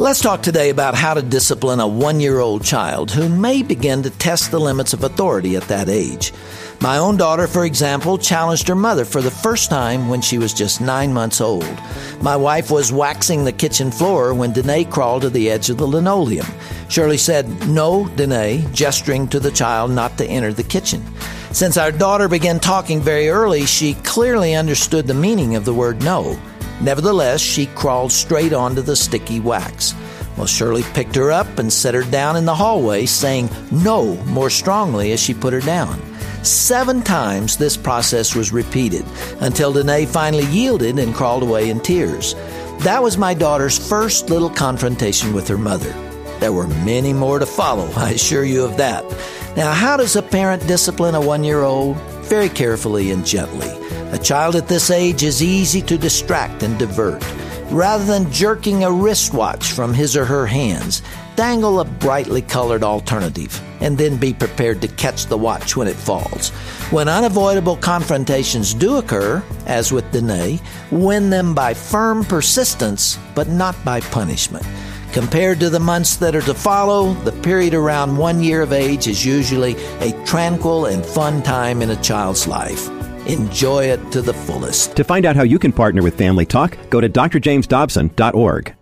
Let's talk today about how to discipline a 1-year-old child who may begin to test the limits of authority at that age. My own daughter, for example, challenged her mother for the first time when she was just 9 months old. My wife was waxing the kitchen floor when Danae crawled to the edge of the linoleum. Shirley said, "No, Danae," gesturing to the child not to enter the kitchen. Since our daughter began talking very early, she clearly understood the meaning of the word no. Nevertheless, she crawled straight onto the sticky wax. Well, Shirley picked her up and set her down in the hallway, saying no more strongly as she put her down. 7 times this process was repeated until Danae finally yielded and crawled away in tears. That was my daughter's first little confrontation with her mother. There were many more to follow, I assure you of that. Now, how does a parent discipline a 1-year-old? Very carefully and gently. A child at this age is easy to distract and divert. Rather than jerking a wristwatch from his or her hands, dangle a brightly colored alternative, and then be prepared to catch the watch when it falls. When unavoidable confrontations do occur, as with Danae, win them by firm persistence, but not by punishment. Compared to the months that are to follow, the period around 1 year of age is usually a tranquil and fun time in a child's life. Enjoy it to the fullest. To find out how you can partner with Family Talk, go to drjamesdobson.org.